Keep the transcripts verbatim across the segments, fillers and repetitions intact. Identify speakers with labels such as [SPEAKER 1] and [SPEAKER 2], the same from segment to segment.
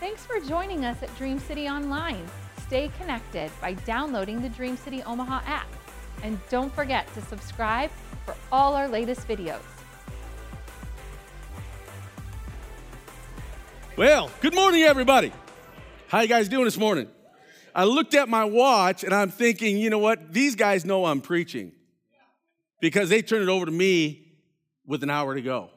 [SPEAKER 1] Thanks for joining us at Dream City Online. Stay connected by downloading the Dream City Omaha app. And don't forget to subscribe for all our latest videos.
[SPEAKER 2] Well, good morning, everybody. How you guys doing this morning? I looked at my watch and I'm thinking, you know what? These guys know I'm preaching because they turned it over to me with an hour to go.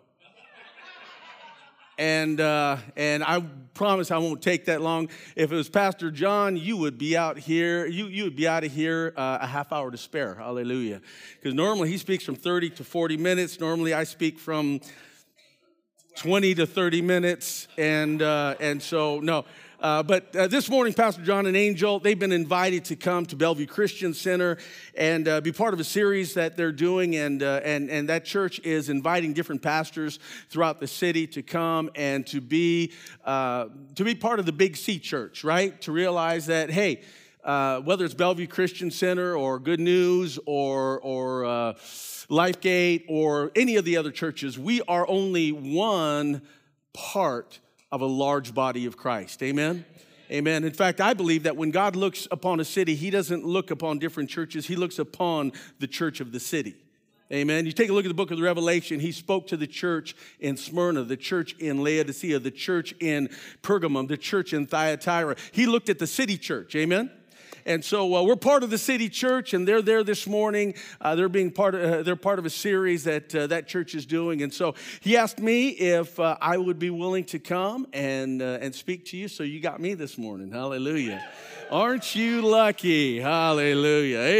[SPEAKER 2] And uh, and I promise I won't take that long. If it was Pastor John, you would be out here. You you would be out of here uh, a half hour to spare. Hallelujah. Because normally he speaks from thirty to forty minutes. Normally I speak from twenty to thirty minutes. And uh, and so no. Uh, but uh, this morning, Pastor John and Angel, they've been invited to come to Bellevue Christian Center and uh, be part of a series that they're doing. And, uh, and, and that church is inviting different pastors throughout the city to come and to be, uh, to be part of the Big C Church, right? To realize that, hey, uh, whether it's Bellevue Christian Center or Good News or, or uh, Lifegate or any of the other churches, we are only one part of a large body of Christ. Amen? Amen. In fact, I believe that when God looks upon a city, he doesn't look upon different churches. He looks upon the church of the city. Amen. You take a look at the book of the Revelation. He spoke to the church in Smyrna, the church in Laodicea, the church in Pergamum, the church in Thyatira. He looked at the city church. Amen. And so uh, we're part of the city church, and they're there this morning. Uh, they're being part of uh, they're part of a series that uh, that church is doing. And so he asked me if uh, I would be willing to come and uh, and speak to you. So you got me this morning. Hallelujah! Aren't you lucky? Hallelujah!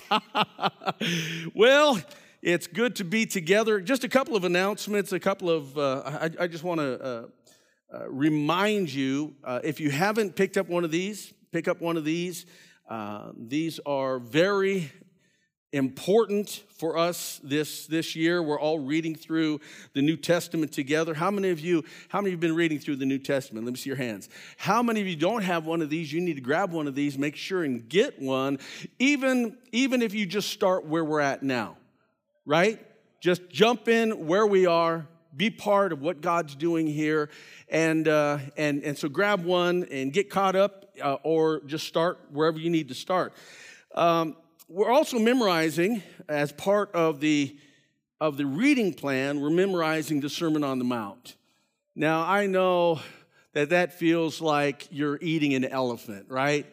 [SPEAKER 2] Well, it's good to be together. Just a couple of announcements. A couple of uh, I, I just want to uh, uh, remind you uh, if you haven't picked up one of these, pick up one of these. Uh, these are very important for us this, this year. We're all reading through the New Testament together. How many of you, how many of you have been reading through the New Testament? Let me see your hands. How many of you don't have one of these? You need to grab one of these, make sure and get one, even, even if you just start where we're at now, right? Just jump in where we are, be part of what God's doing here, and uh, and and so grab one and get caught up, uh, or just start wherever you need to start. Um, we're also memorizing as part of the of the reading plan. We're memorizing the Sermon on the Mount. Now I know that that feels like you're eating an elephant, right?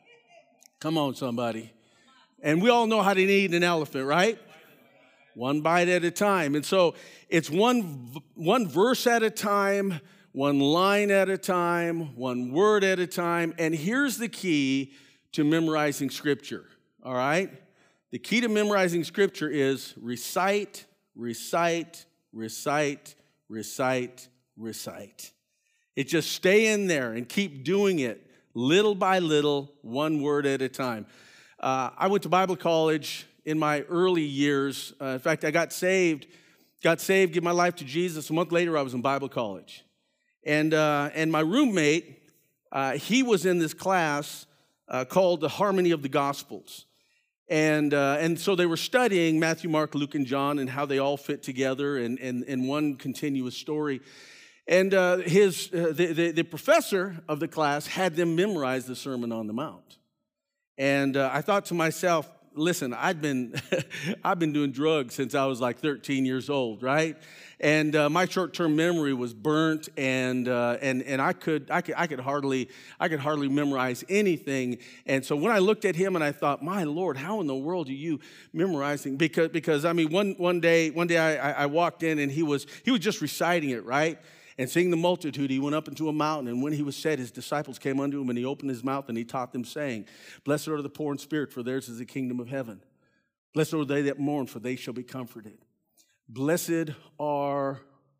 [SPEAKER 2] Come on, somebody. And we all know how to eat an elephant, right? One bite at a time. And so it's one, one verse at a time, one line at a time, one word at a time. And here's the key to memorizing Scripture, all right? The key to memorizing Scripture is recite, recite, recite, recite, recite. It just stay in there and keep doing it little by little, one word at a time. Uh, I went to Bible college in my early years. Uh, in fact, I got saved, got saved, gave my life to Jesus. A month later, I was in Bible college. And uh, and my roommate, uh, he was in this class uh, called the Harmony of the Gospels. And uh, and so they were studying Matthew, Mark, Luke, and John and how they all fit together in, in, in one continuous story. And uh, his uh, the, the, the professor of the class had them memorize the Sermon on the Mount. And uh, I thought to myself, listen, I'd been I've been doing drugs since I was like thirteen years old, right? And uh, my short-term memory was burnt, and uh, and and I could I could I could hardly I could hardly memorize anything. And so when I looked at him, and I thought, my Lord, how in the world are you memorizing? Because because I mean, one one day one day I, I walked in, and he was he was just reciting it, right? And seeing the multitude, he went up into a mountain, and when he was set, his disciples came unto him, and he opened his mouth, and he taught them, saying, Blessed are the poor in spirit, for theirs is the kingdom of heaven. Blessed are they that mourn, for they shall be comforted. Blessed are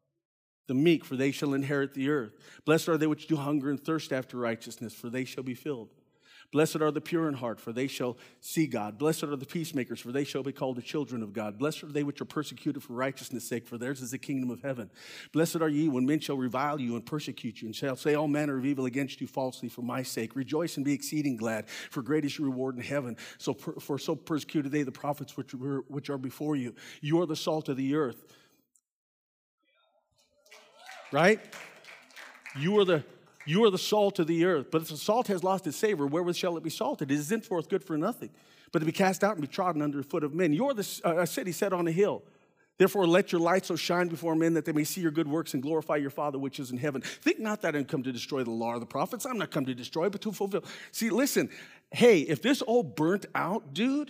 [SPEAKER 2] the meek, for they shall inherit the earth. Blessed are they which do hunger and thirst after righteousness, for they shall be filled. Blessed are the pure in heart, for they shall see God. Blessed are the peacemakers, for they shall be called the children of God. Blessed are they which are persecuted for righteousness' sake, for theirs is the kingdom of heaven. Blessed are ye when men shall revile you and persecute you, and shall say all manner of evil against you falsely for my sake. Rejoice and be exceeding glad, for great is your reward in heaven. So per, for so persecuted they the prophets which were, which are before you. You are the salt of the earth. Right? You are the You are the salt of the earth. But if the salt has lost its savor, wherewith shall it be salted? It is henceforth good for nothing, but to be cast out and be trodden under the foot of men. You are the uh, city set on a hill. Therefore, let your light so shine before men that they may see your good works and glorify your Father which is in heaven. Think not that I am come to destroy the law of the prophets. I'm not come to destroy, but to fulfill. See, listen, hey, if this old burnt out dude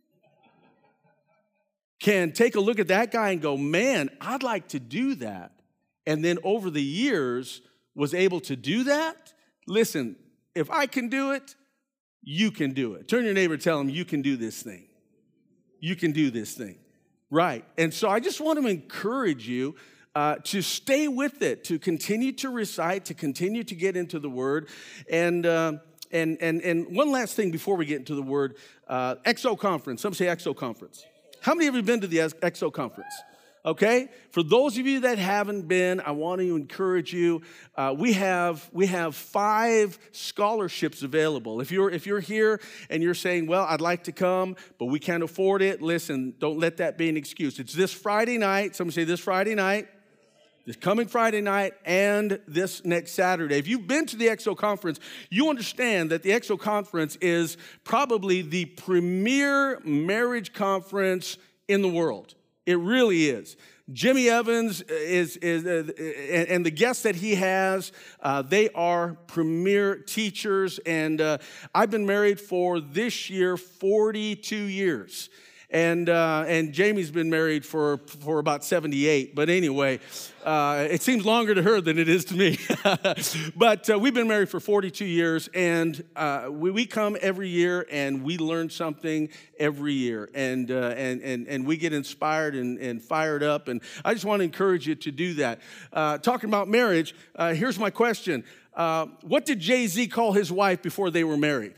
[SPEAKER 2] can take a look at that guy and go, man, I'd like to do that, and then over the years was able to do that, listen, if I can do it, you can do it. Turn to your neighbor and tell him, you can do this thing. You can do this thing. Right. And so I just want to encourage you uh, to stay with it, to continue to recite, to continue to get into the Word. And uh, and and and one last thing before we get into the Word, uh, X O Conference. Some say X O Conference. How many of you have been to the X O Conference? Okay, for those of you that haven't been, I want to encourage you. Uh, we have we have five scholarships available. If you're if you're here and you're saying, "Well, I'd like to come, but we can't afford it," listen, don't let that be an excuse. It's this Friday night. Someone say this Friday night, this coming Friday night, and this next Saturday. If you've been to the X O Conference, you understand that the X O Conference is probably the premier marriage conference in the world. It really is. Jimmy Evans is, is uh, and the guests that he has, uh, they are premier teachers. And uh, I've been married for this year forty-two years. And uh, and Jamie's been married for, for about seventy-eight. But anyway, uh, it seems longer to her than it is to me. But uh, we've been married for forty-two years. And uh, we, we come every year and we learn something every year. And uh, and, and and we get inspired and, and fired up. And I just want to encourage you to do that. Uh, talking about marriage, uh, here's my question. Uh, what did Jay-Z call his wife before they were married?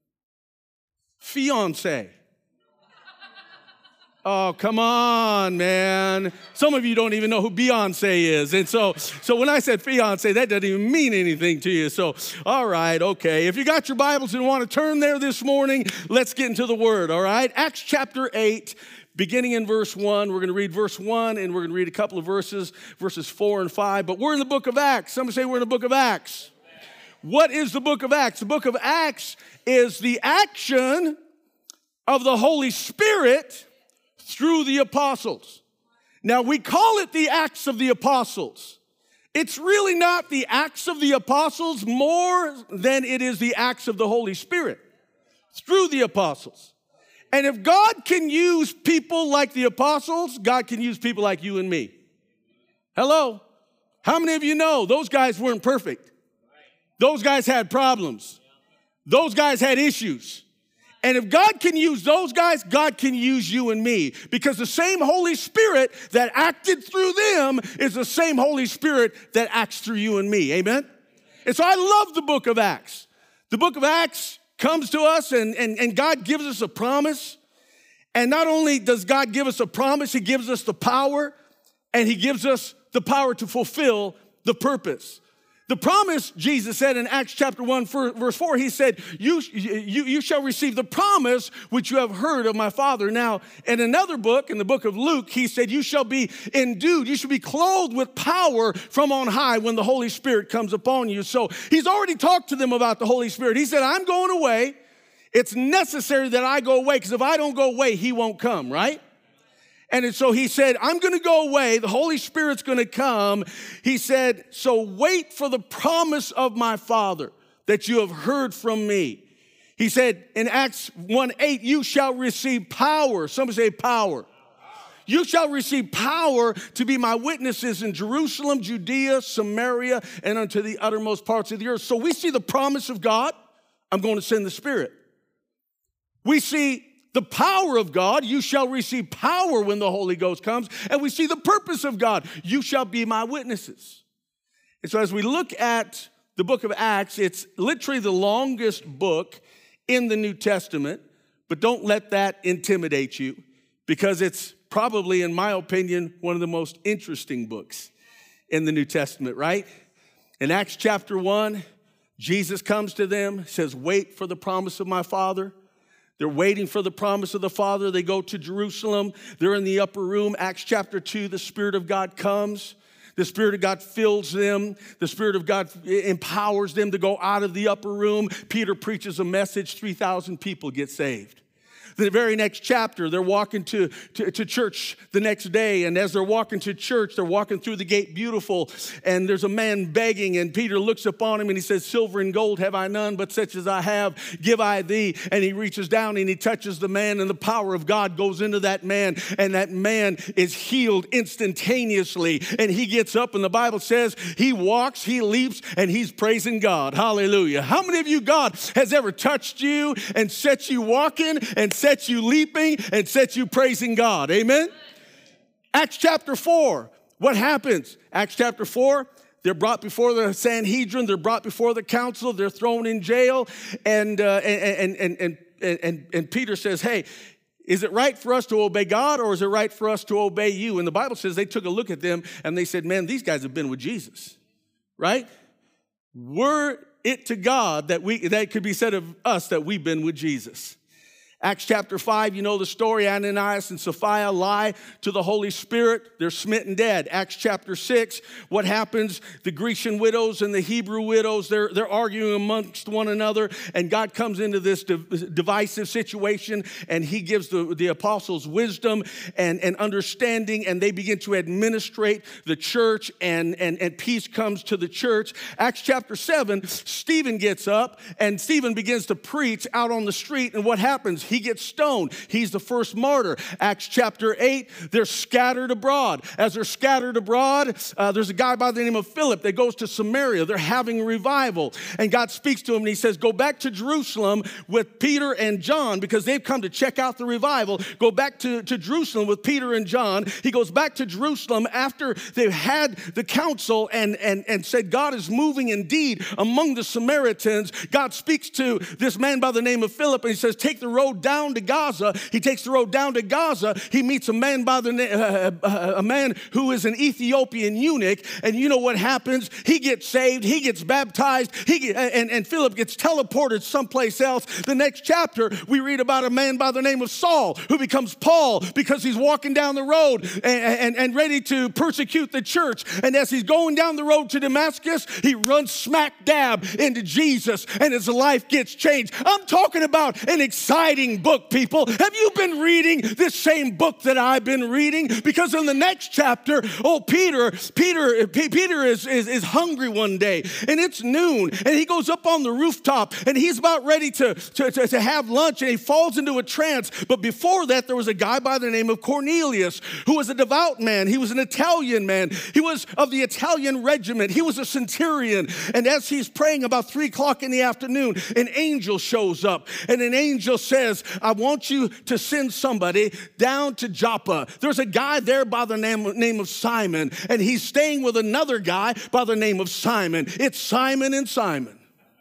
[SPEAKER 2] Fiancé. Oh, come on, man. Some of you don't even know who Beyonce is. And so so when I said fiancé, that doesn't even mean anything to you. So, all right, okay. If you got your Bibles and want to turn there this morning, let's get into the Word, all right? Acts chapter eight, beginning in verse one. We're going to read verse one, and we're going to read a couple of verses, verses four and five. But we're in the book of Acts. Somebody say we're in the book of Acts. What is the book of Acts? The book of Acts is the action of the Holy Spirit through the apostles. Now, we call it the Acts of the Apostles. It's really not the Acts of the Apostles more than it is the Acts of the Holy Spirit through the apostles. And if God can use people like the apostles, God can use people like you and me. Hello? How many of you know those guys weren't perfect? Those guys had problems. Those guys had issues. And if God can use those guys, God can use you and me. Because the same Holy Spirit that acted through them is the same Holy Spirit that acts through you and me. Amen? And so I love the book of Acts. The book of Acts comes to us and, and, and God gives us a promise. And not only does God give us a promise, he gives us the power, and he gives us the power to fulfill the purpose. The promise, Jesus said in Acts chapter one, verse four, he said, you, you, you shall receive the promise which you have heard of my Father. Now, in another book, in the book of Luke, he said, you shall be endued, you shall be clothed with power from on high when the Holy Spirit comes upon you. So he's already talked to them about the Holy Spirit. He said, I'm going away. It's necessary that I go away, because if I don't go away, he won't come, right? And so he said, I'm going to go away. The Holy Spirit's going to come. He said, so wait for the promise of my Father that you have heard from me. He said in Acts one eight, you shall receive power. Somebody say power. You shall receive power to be my witnesses in Jerusalem, Judea, Samaria, and unto the uttermost parts of the earth. So we see the promise of God. I'm going to send the Spirit. We see the power of God, you shall receive power when the Holy Ghost comes. And we see the purpose of God, you shall be my witnesses. And so as we look at the book of Acts, it's literally the longest book in the New Testament. But don't let that intimidate you, because it's probably, in my opinion, one of the most interesting books in the New Testament, right? In Acts chapter one, Jesus comes to them, says, wait for the promise of my Father. They're waiting for the promise of the Father. They go to Jerusalem. They're in the upper room. Acts chapter two, the Spirit of God comes. The Spirit of God fills them. The Spirit of God empowers them to go out of the upper room. Peter preaches a message, three thousand people get saved. The very next chapter, they're walking to, to, to church the next day, and as they're walking to church, they're walking through the gate beautiful, and there's a man begging, and Peter looks upon him, and he says, silver and gold have I none, but such as I have, give I thee. And he reaches down, and he touches the man, and the power of God goes into that man, and that man is healed instantaneously, and he gets up, and the Bible says he walks, he leaps, and he's praising God. Hallelujah. How many of you, God has ever touched you and set you walking and set you leaping and set you praising God? Amen? Acts chapter four, what happens? Acts chapter four, they're brought before the Sanhedrin, they're brought before the council, they're thrown in jail, and, uh, and, and, and, and, and, and Peter says, hey, is it right for us to obey God, or is it right for us to obey you? And the Bible says they took a look at them and they said, man, these guys have been with Jesus, right? Were it to God that we that could be said of us that we've been with Jesus. Acts chapter five, you know the story. Ananias and Sapphira lie to the Holy Spirit. They're smitten dead. Acts chapter six, what happens? The Grecian widows and the Hebrew widows, they're, they're arguing amongst one another, and God comes into this divisive situation, and he gives the, the apostles wisdom and, and understanding, and they begin to administrate the church, and, and, and peace comes to the church. Acts chapter seven, Stephen gets up, and Stephen begins to preach out on the street, and what happens? He gets stoned. He's the first martyr. Acts chapter eight, they're scattered abroad. As they're scattered abroad, uh, there's a guy by the name of Philip that goes to Samaria. They're having a revival. And God speaks to him and he says, go back to Jerusalem with Peter and John, because they've come to check out the revival. Go back to, to Jerusalem with Peter and John. He goes back to Jerusalem after they've had the council and, and, and said, God is moving indeed among the Samaritans. God speaks to this man by the name of Philip and he says, take the road down to Gaza. He takes the road down to Gaza. He meets a man by the name, uh, uh, a man who is an Ethiopian eunuch, and you know what happens? He gets saved. He gets baptized. He get, and, and Philip gets teleported someplace else. The next chapter, we read about a man by the name of Saul who becomes Paul because he's walking down the road and, and, and ready to persecute the church. And as he's going down the road to Damascus, he runs smack dab into Jesus, and his life gets changed. I'm talking about an exciting book, people. Have you been reading this same book that I've been reading? Because in the next chapter, oh, Peter, Peter, P- Peter is, is, is hungry one day, and it's noon, and he goes up on the rooftop, and he's about ready to, to, to, to have lunch, and he falls into a trance. But before that, there was a guy by the name of Cornelius, who was a devout man. He was an Italian man. He was of the Italian regiment. He was a centurion, and as he's praying about three o'clock in the afternoon, an angel shows up, and an angel says, I want you to send somebody down to Joppa. There's a guy there by the name, name of Simon, and he's staying with another guy by the name of Simon. It's Simon and Simon.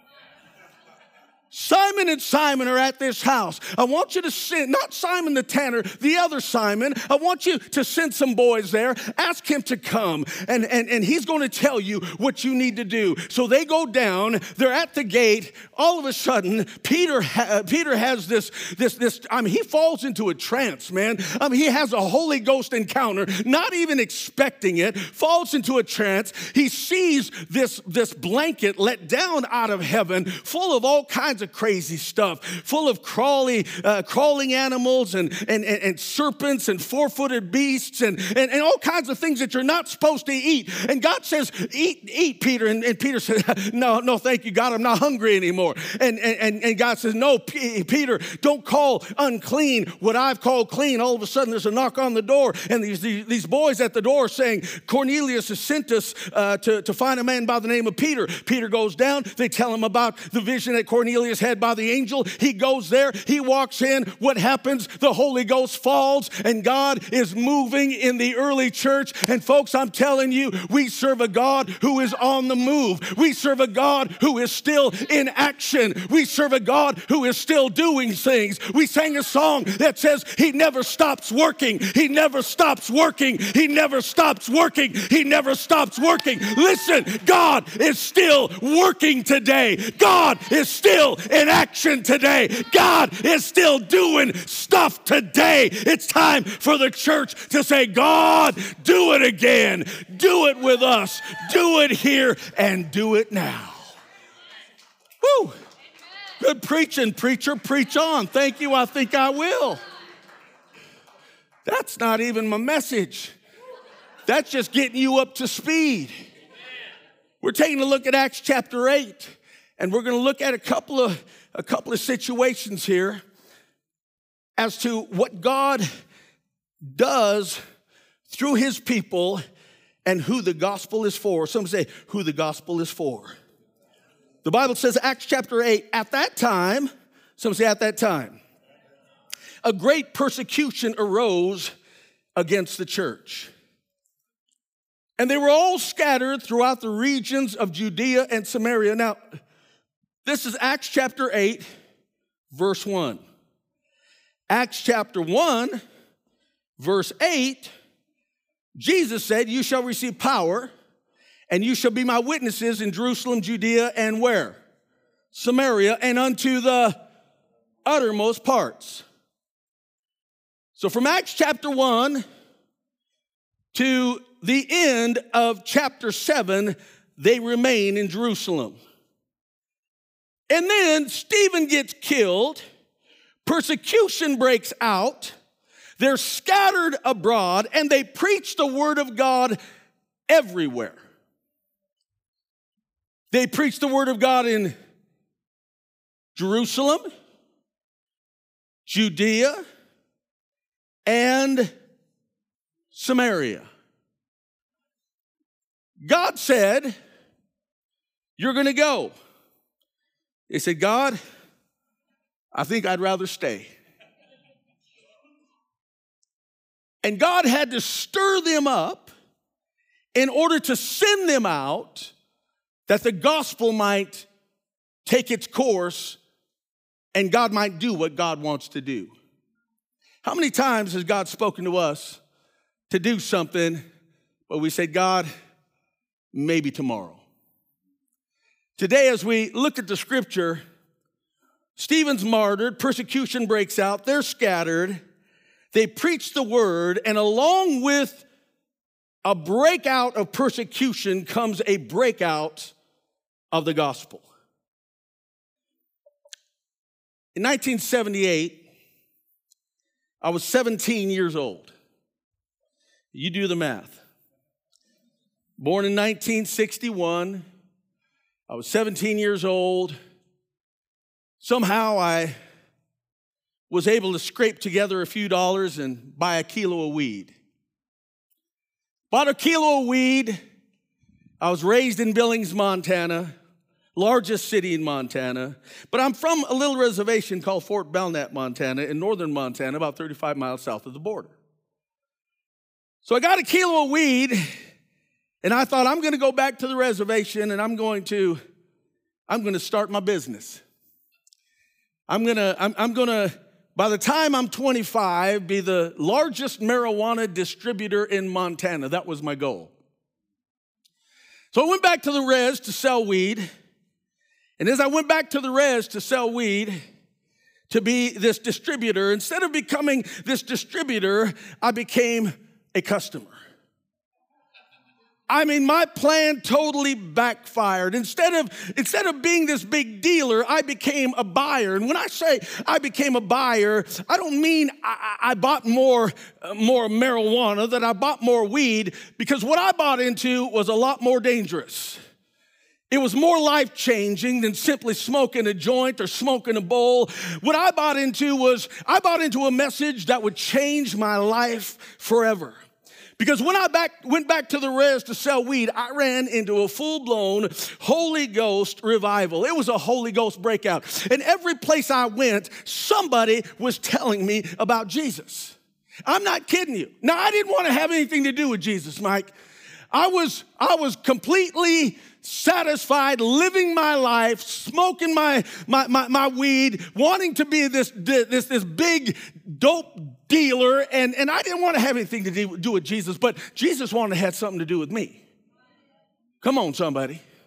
[SPEAKER 2] Simon and Simon are at this house. I want you to send, not Simon the tanner, the other Simon. I want you to send some boys there. Ask him to come, and, and, and he's going to tell you what you need to do. So they go down. They're at the gate. All of a sudden, Peter ha- Peter has this, this, this, I mean, he falls into a trance, man. I mean, he has a Holy Ghost encounter, not even expecting it, falls into a trance. He sees this, this blanket let down out of heaven, full of all kinds of crazy stuff, full of crawly, uh, crawling animals and, and, and, and serpents and four-footed beasts and, and, and all kinds of things that you're not supposed to eat. And God says, eat, eat, Peter. And, and Peter said, no, no, thank you, God. I'm not hungry anymore. And, and, and God says, no, P- Peter, don't call unclean what I've called clean. All of a sudden, there's a knock on the door. And these, these, these boys at the door saying, Cornelius has sent us uh, to, to find a man by the name of Peter. Peter goes down. They tell him about the vision that Cornelius had by the angel. He goes there. He walks in. What happens? The Holy Ghost falls, and God is moving in the early church. And folks, I'm telling you, we serve a God who is on the move. We serve a God who is still in action. We serve a God who is still doing things. We sang a song that says, He never stops working. He never stops working. He never stops working. He never stops working. Listen, God is still working today. God is still in action today. God is still doing stuff today. It's time for the church to say, God, do it again. Do it with us. Do it here and do it now. Woo! Good preaching, preacher. Preach on. Thank you. I think I will. That's not even my message. That's just getting you up to speed. We're taking a look at Acts chapter eight, and we're going to look at a couple of a couple of situations here as to what God does through his people and who the gospel is for. Some say who the gospel is for. The Bible says, Acts chapter eight, at that time, some say at that time, a great persecution arose against the church. And they were all scattered throughout the regions of Judea and Samaria. Now, this is Acts chapter eight, verse one. Acts chapter one, verse eight, Jesus said, you shall receive power, and you shall be my witnesses in Jerusalem, Judea, and where? Samaria, and unto the uttermost parts. So from Acts chapter one to the end of chapter seven, they remain in Jerusalem. And then Stephen gets killed, persecution breaks out, they're scattered abroad, and they preach the word of God everywhere. They preach the word of God in Jerusalem, Judea, and Samaria. God said, you're going to go. They said, God, I think I'd rather stay. And God had to stir them up in order to send them out that the gospel might take its course and God might do what God wants to do. How many times has God spoken to us to do something, but we said, God, maybe tomorrow? Today, as we look at the scripture, Stephen's martyred, persecution breaks out, they're scattered, they preach the word, and along with a breakout of persecution comes a breakout of the gospel. In nineteen seventy-eight, I was seventeen years old. You do the math. Born in nineteen sixty-one, I was seventeen years old. Somehow I was able to scrape together a few dollars and buy a kilo of weed. Bought a kilo of weed. I was raised in Billings, Montana, largest city in Montana. But I'm from a little reservation called Fort Belknap, Montana, in northern Montana, about thirty-five miles south of the border. So I got a kilo of weed, and I thought I'm going to go back to the reservation, and I'm going to, I'm going to start my business. I'm going to, I'm, I'm going to, by the time I'm twenty-five, be the largest marijuana distributor in Montana. That was my goal. So I went back to the res to sell weed. And as I went back to the res to sell weed, to be this distributor, instead of becoming this distributor, I became a customer. I mean, my plan totally backfired. Instead of, instead of being this big dealer, I became a buyer. And when I say I became a buyer, I don't mean I, I bought more, uh, more marijuana, that I bought more weed, because what I bought into was a lot more dangerous. It was more life-changing than simply smoking a joint or smoking a bowl. What I bought into was, I bought into a message that would change my life forever. Because when I back, went back to the res to sell weed, I ran into a full-blown Holy Ghost revival. It was a Holy Ghost breakout. And every place I went, somebody was telling me about Jesus. I'm not kidding you. Now, I didn't want to have anything to do with Jesus, Mike. I was, I was completely satisfied, living my life, smoking my, my, my, my weed, wanting to be this, this, this big dope dealer, and, and I didn't want to have anything to do, do with Jesus, but Jesus wanted to have something to do with me. Come on, somebody.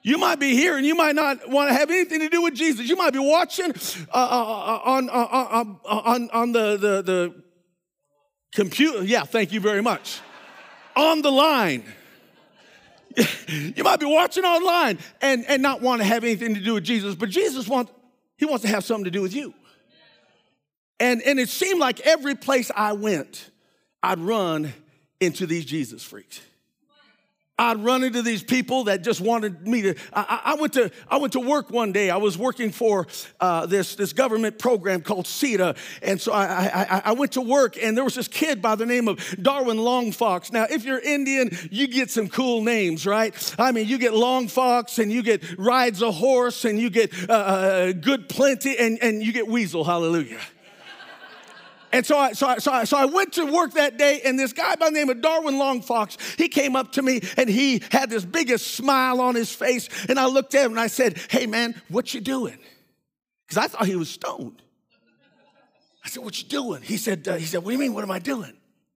[SPEAKER 2] You might be here and you might not want to have anything to do with Jesus. You might be watching uh, uh, on, uh, uh, on, on the, the, the computer. Yeah, thank you very much. On the line. You might be watching online and, and not want to have anything to do with Jesus, but Jesus wants, he wants to have something to do with you. And, and it seemed like every place I went, I'd run into these Jesus freaks. I'd run into these people that just wanted me to. I, I went to I went to work one day. I was working for uh, this this government program called C E D A, and so I, I I went to work, and there was this kid by the name of Darwin Longfox. Now, if you're Indian, you get some cool names, right? I mean, you get Longfox, and you get Rides a Horse, and you get uh, Good Plenty, and and you get Weasel. Hallelujah. And so I, so, I, so, I, so I went to work that day, and this guy by the name of Darwin Longfox, he came up to me, and he had this biggest smile on his face, and I looked at him, and I said, hey, man, what you doing? Because I thought he was stoned. I said, what you doing? He said, uh, he said, what do you mean, what am I doing?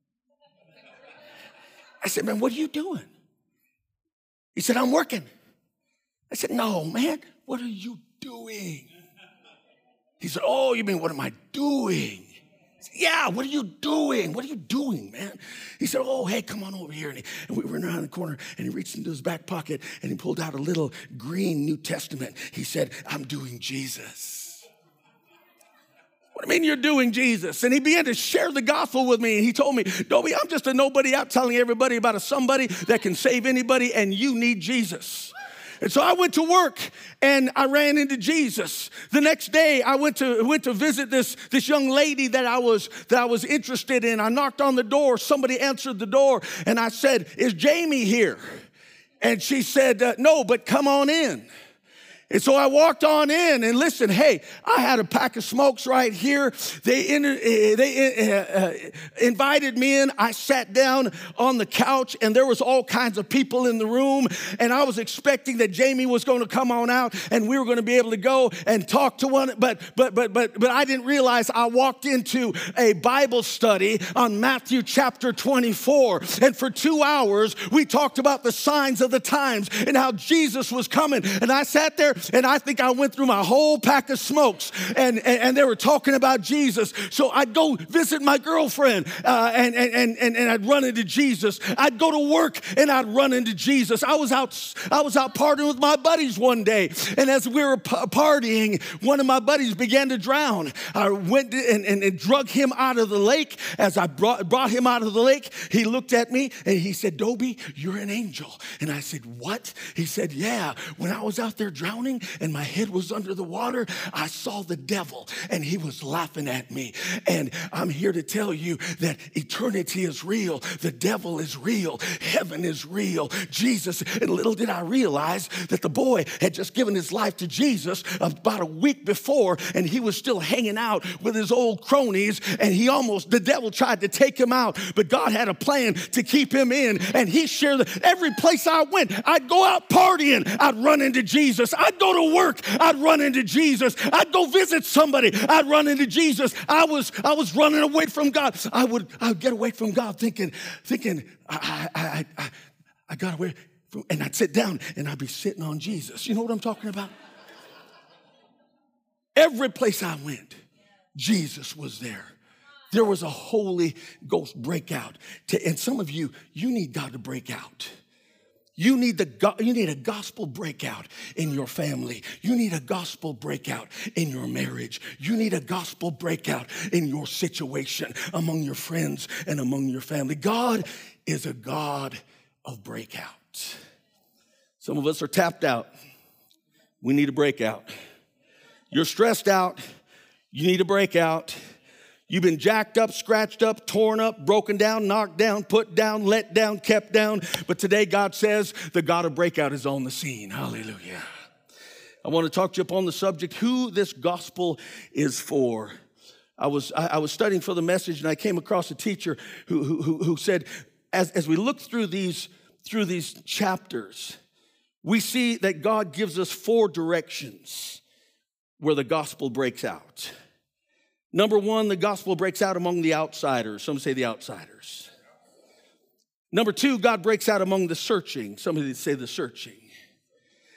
[SPEAKER 2] I said, man, what are you doing? He said, I'm working. I said, no, man, what are you doing? He said, oh, you mean, what am I doing? Yeah, what are you doing? What are you doing, man? He said, oh, hey, come on over here. And, he, and we went around the corner, and he reached into his back pocket, and he pulled out a little green New Testament. He said, I'm doing Jesus. What do you mean you're doing Jesus? And he began to share the gospel with me, and he told me, Dobie, I'm just a nobody out telling everybody about a somebody that can save anybody, and you need Jesus. And so I went to work and I ran into Jesus. The next day I went to went to visit this, this young lady that I was that I was interested in. I knocked on the door. Somebody answered the door, and I said, is Jamie here? And she said, uh, no, but come on in. And so I walked on in, and listen, hey, I had a pack of smokes right here. They, in, uh, they uh, uh, invited me in. I sat down on the couch, and there was all kinds of people in the room, and I was expecting that Jamie was going to come on out, and we were going to be able to go and talk to one, but but but but but I didn't realize I walked into a Bible study on Matthew chapter twenty-four, and for two hours, we talked about the signs of the times and how Jesus was coming, and I sat there, and I think I went through my whole pack of smokes, and, and, and they were talking about Jesus. So I'd go visit my girlfriend, uh, and, and, and, and I'd run into Jesus. I'd go to work, and I'd run into Jesus. I was out, I was out partying with my buddies one day, and as we were p- partying, one of my buddies began to drown. I went and, and, and drug him out of the lake. As I brought, brought him out of the lake, he looked at me, and he said, Dobie, you're an angel. And I said, what? He said, yeah, when I was out there drowning, and my head was under the water, I saw the devil, and he was laughing at me. And I'm here to tell you that eternity is real. The devil is real. Heaven is real. Jesus, and little did I realize that the boy had just given his life to Jesus about a week before, and he was still hanging out with his old cronies, and he almost, the devil tried to take him out, but God had a plan to keep him in, and he shared that every place I went, I'd go out partying, I'd run into Jesus. I'd go to work, I'd run into Jesus. I'd go visit somebody, I'd run into Jesus. I was I was running away from God. I would I would get away from God thinking, thinking I I I, I, I got away from, and I'd sit down and I'd be sitting on Jesus. You know what I'm talking about? Every place I went, Jesus was there. There was a Holy Ghost breakout. To, and some of you, you need God to break out. You need, the, you need a gospel breakout in your family. You need a gospel breakout in your marriage. You need a gospel breakout in your situation, among your friends and among your family. God is a God of breakout. Some of us are tapped out. We need a breakout. You're stressed out. You need a breakout. You've been jacked up, scratched up, torn up, broken down, knocked down, put down, let down, kept down. But today God says the God of breakout is on the scene. Hallelujah. I want to talk to you upon the subject, who this gospel is for. I was I, I was studying for the message, and I came across a teacher who who, who said, as, as we look through these, through these chapters, we see that God gives us four directions where the gospel breaks out. Number one, the gospel breaks out among the outsiders. Some say the outsiders. Number two, God breaks out among the searching. Some say the searching.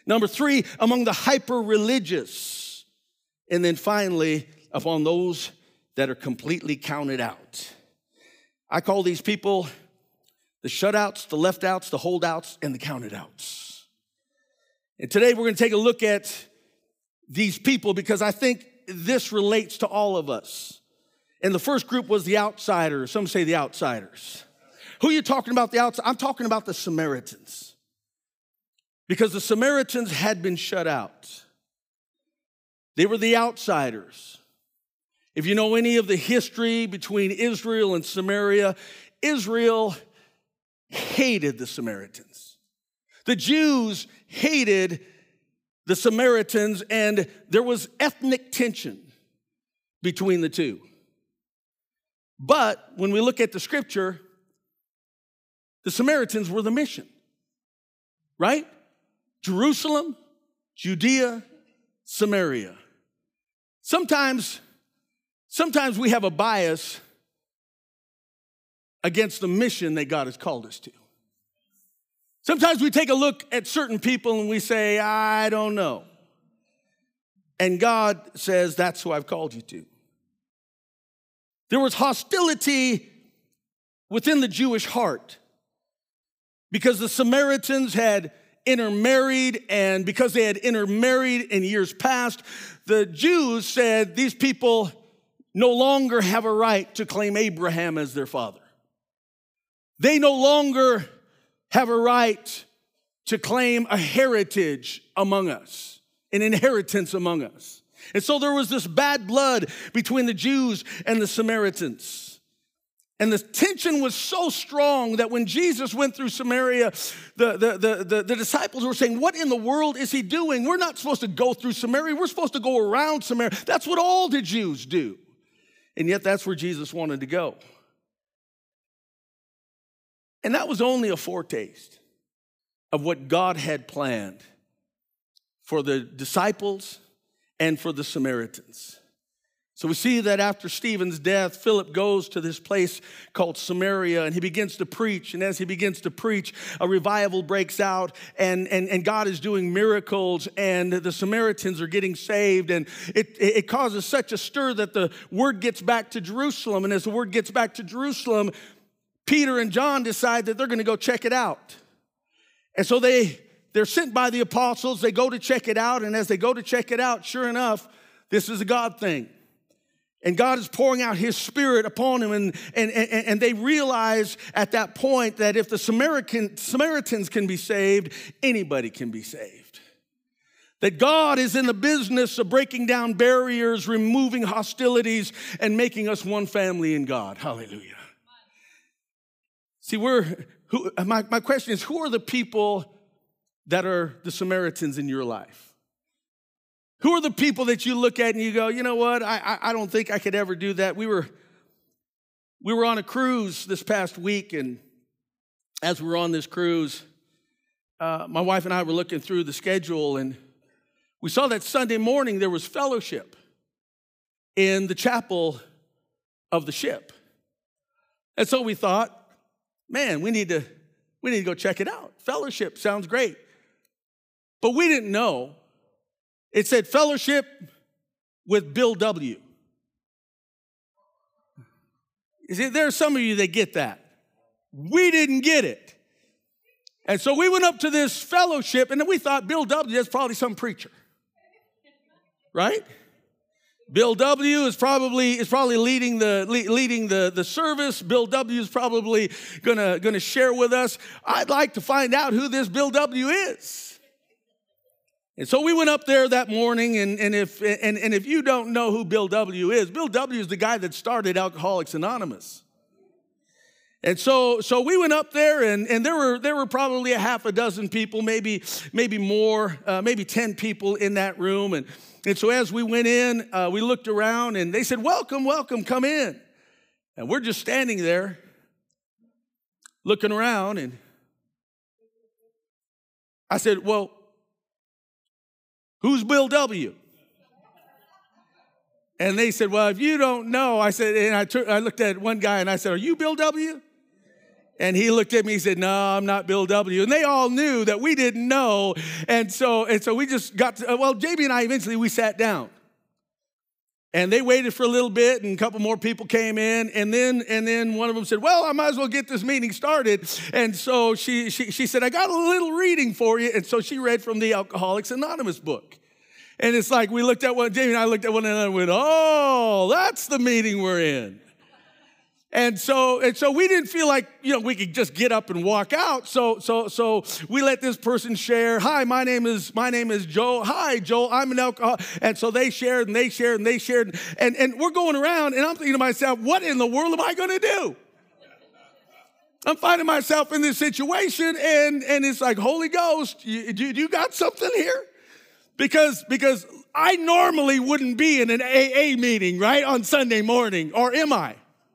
[SPEAKER 2] Number three, among the hyper-religious. And then finally, upon those that are completely counted out. I call these people the shutouts, the left-outs, the holdouts, and the counted-outs. And today we're going to take a look at these people because I think this relates to all of us. And the first group was the outsiders. Some say the outsiders. Who are you talking about the outside? I'm talking about the Samaritans. Because the Samaritans had been shut out. They were the outsiders. If you know any of the history between Israel and Samaria, Israel hated the Samaritans. The Jews hated the Samaritans, and there was ethnic tension between the two. But when we look at the scripture, the Samaritans were the mission, right? Jerusalem, Judea, Samaria. Sometimes, sometimes we have a bias against the mission that God has called us to. Sometimes we take a look at certain people and we say, I don't know. And God says, that's who I've called you to. There was hostility within the Jewish heart because the Samaritans had intermarried, and because they had intermarried in years past, the Jews said these people no longer have a right to claim Abraham as their father. They no longer have a right to claim a heritage among us, an inheritance among us. And so there was this bad blood between the Jews and the Samaritans. And the tension was so strong that when Jesus went through Samaria, the, the, the, the, the disciples were saying, what in the world is he doing? We're not supposed to go through Samaria. We're supposed to go around Samaria. That's what all the Jews do. And yet that's where Jesus wanted to go. And that was only a foretaste of what God had planned for the disciples and for the Samaritans. So we see that after Stephen's death, Philip goes to this place called Samaria, and he begins to preach. And as he begins to preach, a revival breaks out, and, and, and God is doing miracles, and the Samaritans are getting saved. And it, it causes such a stir that the word gets back to Jerusalem. And as the word gets back to Jerusalem, Peter and John decide that they're going to go check it out. And so they, they're sent by the apostles. They go to check it out, and as they go to check it out, sure enough, this is a God thing. And God is pouring out his spirit upon them. And, and, and, and they realize at that point that if the Samaritan, Samaritans can be saved, anybody can be saved. That God is in the business of breaking down barriers, removing hostilities, and making us one family in God. Hallelujah. See, we're, who, my, my question is, who are the people that are the Samaritans in your life? Who are the people that you look at and you go, you know what, I, I, I don't think I could ever do that. We were, we were on a cruise this past week, and as we were on this cruise, uh, my wife and I were looking through the schedule, and we saw that Sunday morning there was fellowship in the chapel of the ship. And so we thought, man, we need to, we need to go check it out. Fellowship sounds great. But we didn't know. It said fellowship with Bill W. You see, there are some of you that get that. We didn't get it. And so we went up to this fellowship, and then we thought Bill W. is probably some preacher. Right? Bill W. is probably is probably leading the leading the, the service. Bill W. is probably gonna, gonna share with us. I'd like to find out who this Bill W. is. And so we went up there that morning, and, and, if, and, and if you don't know who Bill W. is, Bill W. is the guy that started Alcoholics Anonymous. And so, so we went up there, and, and there were there were probably a half a dozen people, maybe maybe more, uh, maybe ten people in that room. And, and so as we went in, uh, we looked around, and they said, welcome, welcome, come in. And we're just standing there looking around, and I said, well, who's Bill W.? And they said, well, if you don't know, I said, and I, took, I looked at one guy and I said, are you Bill W.? And he looked at me, he said, no, I'm not Bill W. And they all knew that we didn't know. And so, and so we just got to, well, Jamie and I eventually, we sat down. And they waited for a little bit, and a couple more people came in. And then, and then one of them said, well, I might as well get this meeting started. And so she, she, she said, I got a little reading for you. And so she read from the Alcoholics Anonymous book. And it's like we looked at one, Jamie and I looked at one another and went, oh, that's the meeting we're in. And so, and so we didn't feel like, you know, we could just get up and walk out. So, so, so we let this person share. Hi, my name is, my name is Joe. Hi, Joe, I'm an alcoholic. And so they shared and they shared and they shared. And, and we're going around and I'm thinking to myself, what in the world am I going to do? I'm finding myself in this situation and, and it's like, Holy Ghost, you, you, you got something here? Because, because I normally wouldn't be in an A A meeting, right, on Sunday morning, or am I?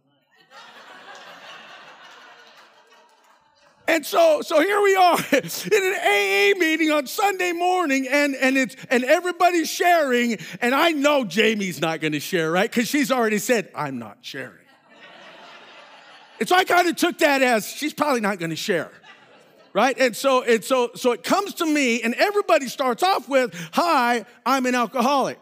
[SPEAKER 2] And so, so here we are in an A A meeting on Sunday morning, and, and it's and everybody's sharing, and I know Jamie's not going to share, right? Because she's already said, I'm not sharing. And so I kind of took that as she's probably not going to share, right? And so, and so, so it comes to me, and everybody starts off with, hi, I'm an alcoholic.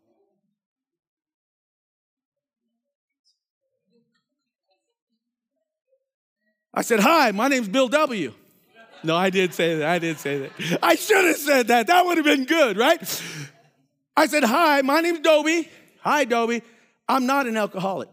[SPEAKER 2] I said, hi, my name's Bill W. No, I did say that. I did say that. I should have said that. That would have been good, right? I said, hi, my name's Dobie. Hi, Dobie. I'm not an alcoholic.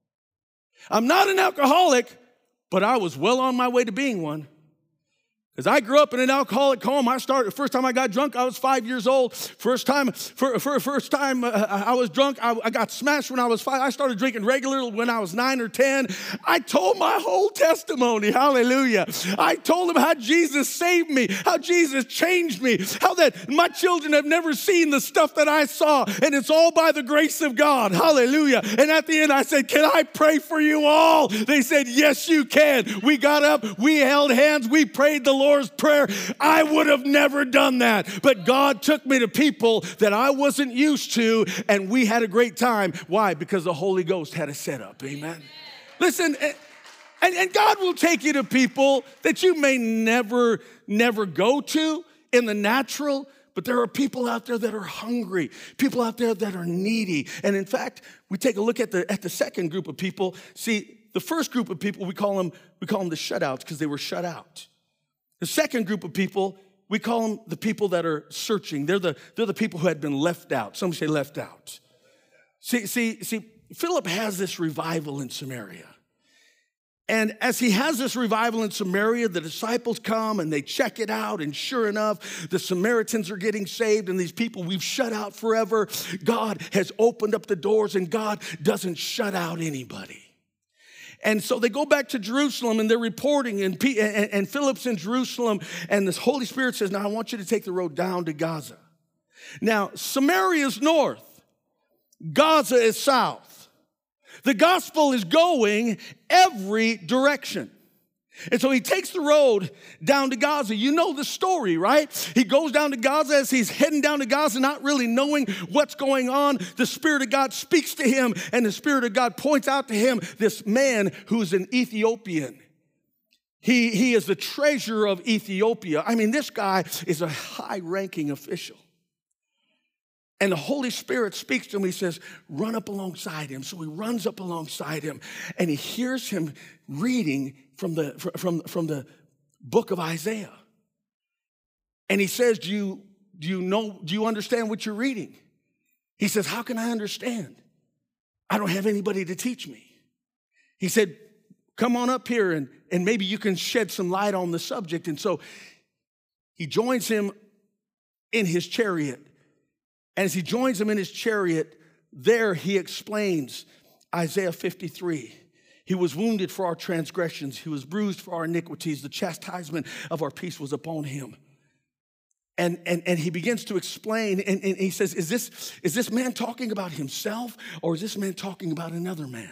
[SPEAKER 2] I'm not an alcoholic, but I was well on my way to being one. Because I grew up in an alcoholic home. I started, first time I got drunk, I was five years old. First time, for, for first time uh, I was drunk, I, I got smashed when I was five. I started drinking regularly when I was nine or ten. I told my whole testimony, hallelujah. I told them how Jesus saved me, how Jesus changed me, how that my children have never seen the stuff that I saw, and it's all by the grace of God, hallelujah. And at the end I said, can I pray for you all? They said, yes, you can. We got up, we held hands, we prayed the Lord. Lord's Prayer. I would have never done that, but God took me to people that I wasn't used to, and we had a great time. Why? Because the Holy Ghost had a setup. Amen. Listen, and, and God will take you to people that you may never, never go to in the natural, but there are people out there that are hungry, people out there that are needy. And in fact, we take a look at the at the second group of people. See, the first group of people, we call them, we call them the shutouts because they were shut out. The second group of people, we call them the people that are searching. They're the, they're the people who had been left out. Some say left out. See, see, see, Philip has this revival in Samaria. And as he has this revival in Samaria, the disciples come and they check it out. And sure enough, the Samaritans are getting saved. And these people we've shut out forever, God has opened up the doors, and God doesn't shut out anybody. And so they go back to Jerusalem and they're reporting, and, P- and, and Philip's in Jerusalem, and the Holy Spirit says, now I want you to take the road down to Gaza. Now, Samaria is north. Gaza is south. The gospel is going every direction. And so he takes the road down to Gaza. You know the story, right? He goes down to Gaza. As he's heading down to Gaza, not really knowing what's going on, the Spirit of God speaks to him, and the Spirit of God points out to him this man who's an Ethiopian. He, he is the treasurer of Ethiopia. I mean, this guy is a high-ranking official. And the Holy Spirit speaks to him. He says, run up alongside him. So he runs up alongside him, and he hears him reading from the, from, from the book of Isaiah. And he says, do you, do you know, do you understand what you're reading? He says, how can I understand? I don't have anybody to teach me. He said, come on up here and, and maybe you can shed some light on the subject. And so he joins him in his chariot. And as he joins him in his chariot, there he explains Isaiah fifty-three. He was wounded for our transgressions. He was bruised for our iniquities. The chastisement of our peace was upon him. And, and, and he begins to explain, and, and he says, is this, is this man talking about himself, or is this man talking about another man?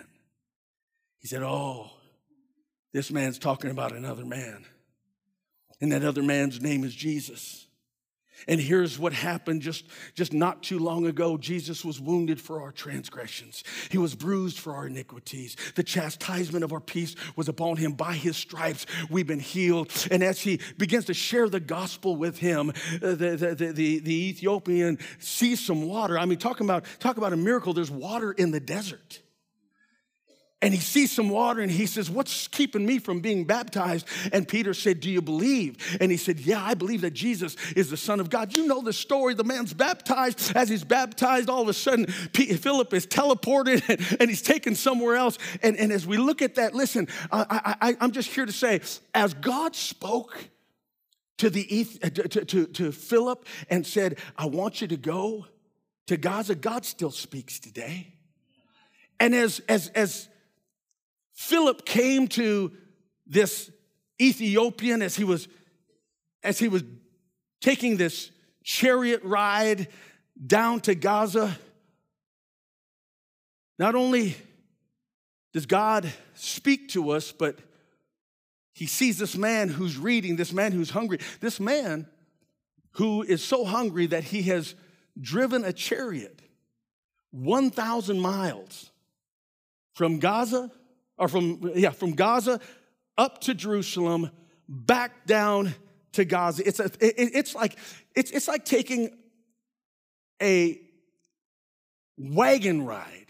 [SPEAKER 2] He said, oh, this man's talking about another man. And that other man's name is Jesus. And here's what happened just, just not too long ago. Jesus was wounded for our transgressions. He was bruised for our iniquities. The chastisement of our peace was upon him. By his stripes, we've been healed. And as he begins to share the gospel with him, uh, the, the, the, the, the Ethiopian sees some water. I mean, talking about, talk about a miracle. There's water in the desert. And he sees some water and he says, what's keeping me from being baptized? And Peter said, do you believe? And he said, yeah, I believe that Jesus is the Son of God. You know the story. The man's baptized. As he's baptized, all of a sudden, Philip is teleported and, and he's taken somewhere else. And, and as we look at that, listen, I, I, I'm just here to say, as God spoke to, the, to, to, to Philip and said, I want you to go to Gaza, God still speaks today. And as, as, as, Philip came to this Ethiopian as he was, as he was taking this chariot ride down to Gaza. Not only does God speak to us, but he sees this man who's reading, this man who's hungry, this man who is so hungry that he has driven a chariot one thousand miles from Gaza Or from, yeah, from Gaza up to Jerusalem, back down to Gaza. It's, a, it, it's, like, it's, it's like taking a wagon ride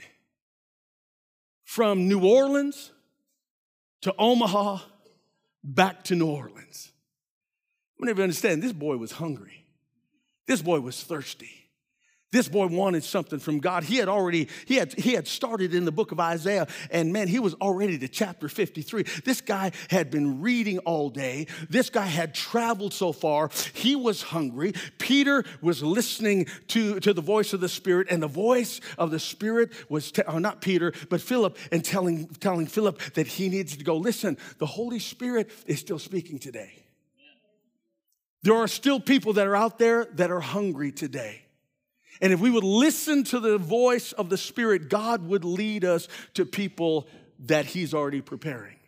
[SPEAKER 2] from New Orleans to Omaha, back to New Orleans. I don't even understand, this boy was hungry. This boy was thirsty. This boy wanted something from God. He had already, he had, he had started in the book of Isaiah, and man, he was already to chapter fifty-three. This guy had been reading all day. This guy had traveled so far. He was hungry. Peter was listening to, to the voice of the Spirit, and the voice of the Spirit was, te- oh, not Peter, but Philip, and telling, telling Philip that he needs to go. Listen, the Holy Spirit is still speaking today. There are still people that are out there that are hungry today. And if we would listen to the voice of the Spirit, God would lead us to people that he's already preparing.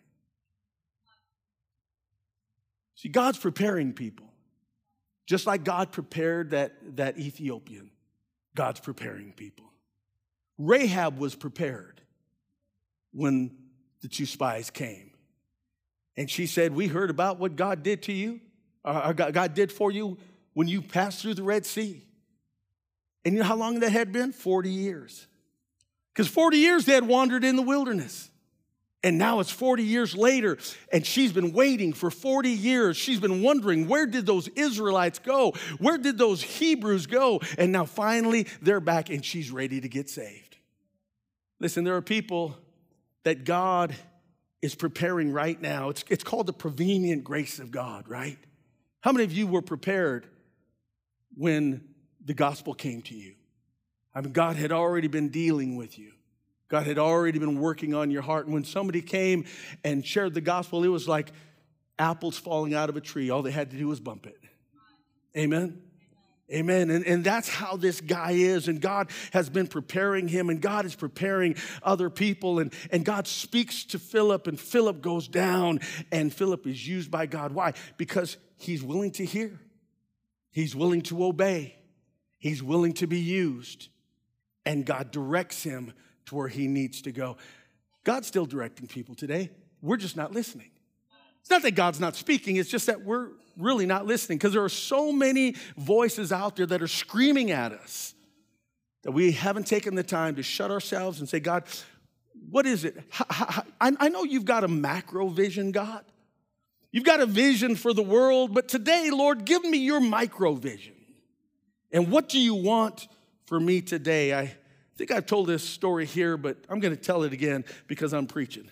[SPEAKER 2] See, God's preparing people. Just like God prepared that, that Ethiopian, God's preparing people. Rahab was prepared when the two spies came. And she said, we heard about what God did to you, or God did for you when you passed through the Red Sea. And you know how long that had been? forty years. Because forty years they had wandered in the wilderness. And now it's forty years later, and she's been waiting for forty years. She's been wondering, where did those Israelites go? Where did those Hebrews go? And now finally they're back, and she's ready to get saved. Listen, there are people that God is preparing right now. It's, it's called the prevenient grace of God, right? How many of you were prepared when the gospel came to you? I mean, God had already been dealing with you. God had already been working on your heart. And when somebody came and shared the gospel, it was like apples falling out of a tree. All they had to do was bump it. Amen? Amen. And, and that's how this guy is. And God has been preparing him, and God is preparing other people. And, and God speaks to Philip, and Philip goes down, and Philip is used by God. Why? Because he's willing to hear. He's willing to obey. He's willing to be used, and God directs him to where he needs to go. God's still directing people today. We're just not listening. It's not that God's not speaking. It's just that we're really not listening, because there are so many voices out there that are screaming at us that we haven't taken the time to shut ourselves and say, God, what is it? I know you've got a macro vision, God. You've got a vision for the world, but today, Lord, give me your micro vision. And what do you want for me today? I think I've told this story here, but I'm going to tell it again because I'm preaching.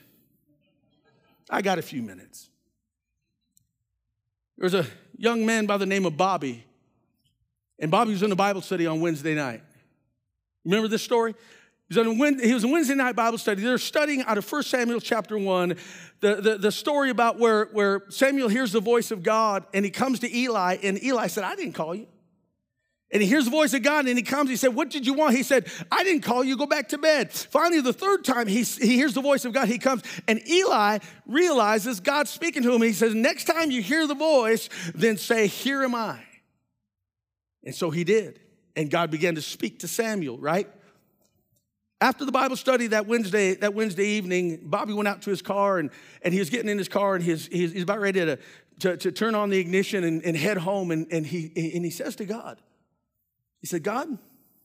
[SPEAKER 2] I got a few minutes. There was a young man by the name of Bobby, and Bobby was in a Bible study on Wednesday night. Remember this story? He was, on a, he was in Wednesday night Bible study. They're studying out of First Samuel chapter one, the, the, the story about where, where Samuel hears the voice of God, and he comes to Eli, and Eli said, I didn't call you. And he hears the voice of God, and he comes. He said, what did you want? He said, I didn't call you. Go back to bed. Finally, the third time he, he hears the voice of God, he comes. And Eli realizes God's speaking to him. And he says, next time you hear the voice, then say, here am I. And so he did. And God began to speak to Samuel, right? After the Bible study that Wednesday, that Wednesday evening, Bobby went out to his car, and, and he was getting in his car, and he's, he's, he's about ready to, to, to turn on the ignition and, and head home. And, and, he, and he says to God, he said, God,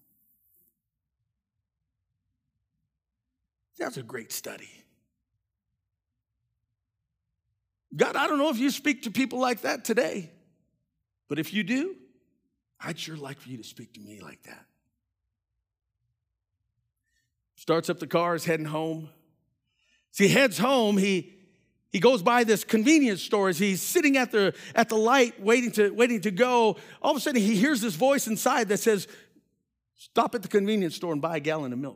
[SPEAKER 2] that's a great study. God, I don't know if you speak to people like that today, but if you do, I'd sure like for you to speak to me like that. Starts up the car, is heading home. As he heads home, he, he goes by this convenience store. As he's sitting at the, at the light waiting to, waiting to go, all of a sudden he hears this voice inside that says, stop at the convenience store and buy a gallon of milk.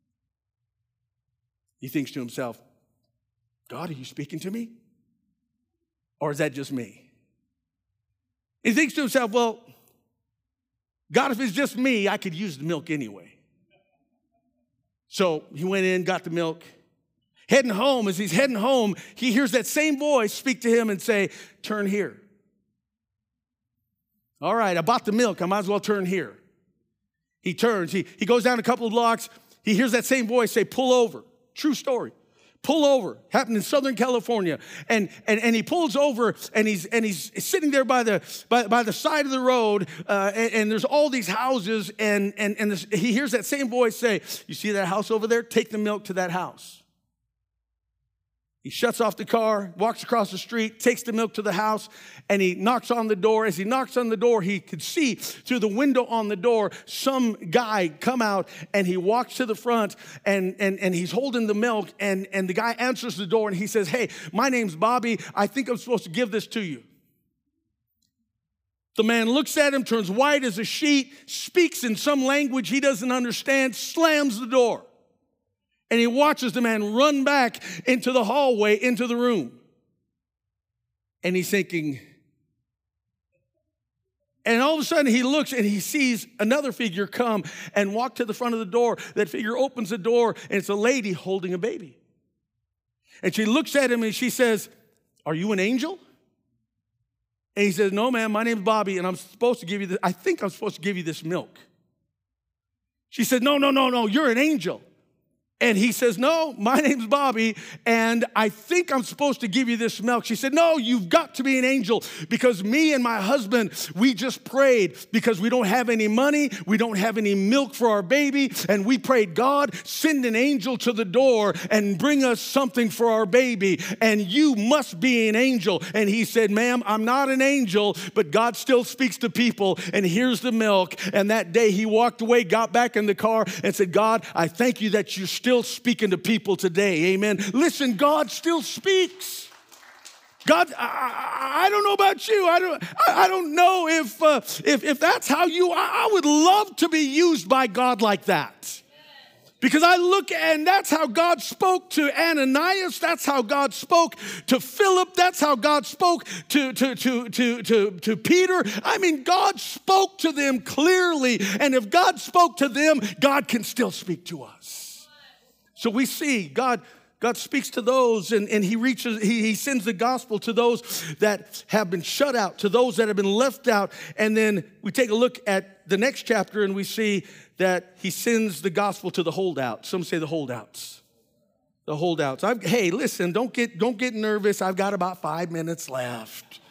[SPEAKER 2] He thinks to himself, God, are you speaking to me? Or is that just me? He thinks to himself, well, God, if it's just me, I could use the milk anyway. So he went in, got the milk. Heading home, as he's heading home, he hears that same voice speak to him and say, turn here. All right, I bought the milk. I might as well turn here. He turns. He, he goes down a couple of blocks. He hears that same voice say, pull over. True story. Pull over. Happened in Southern California. And, and, and he pulls over, and he's and he's sitting there by the by, by the side of the road, uh, and, and there's all these houses, and, and, and this, he hears that same voice say, you see that house over there? Take the milk to that house. He shuts off the car, walks across the street, takes the milk to the house, and he knocks on the door. As he knocks on the door, he could see through the window on the door some guy come out, and he walks to the front, and, and, and he's holding the milk, and, and the guy answers the door, and he says, hey, my name's Bobby. I think I'm supposed to give this to you. The man looks at him, turns white as a sheet, speaks in some language he doesn't understand, slams the door. And he watches the man run back into the hallway, into the room. And he's thinking, and all of a sudden he looks and he sees another figure come and walk to the front of the door. That figure opens the door, and it's a lady holding a baby. And she looks at him and she says, are you an angel? And he says, no, ma'am, my name's Bobby, and I'm supposed to give you this, I think I'm supposed to give you this milk. She said, no, no, no, no, you're an angel. And he says, no, my name's Bobby, and I think I'm supposed to give you this milk. She said, no, you've got to be an angel, because me and my husband, we just prayed because we don't have any money, we don't have any milk for our baby, and we prayed, God, send an angel to the door and bring us something for our baby, and you must be an angel. And he said, ma'am, I'm not an angel, but God still speaks to people, and here's the milk. And that day he walked away, got back in the car, and said, God, I thank you that you're still Still speaking to people today, amen. Listen, God still speaks. God, I, I don't know about you. I don't. I, I don't know if uh, if if that's how you. I, I would love to be used by God like that. Because I look, and that's how God spoke to Ananias. That's how God spoke to Philip. That's how God spoke to, to, to, to, to, to Peter. I mean, God spoke to them clearly. And if God spoke to them, God can still speak to us. So we see God, God speaks to those, and, and he reaches, he, he sends the gospel to those that have been shut out, to those that have been left out. And then we take a look at the next chapter, and we see that he sends the gospel to the holdouts. Some say the holdouts. The holdouts. I've, hey, listen, don't get, don't get nervous. I've got about five minutes left.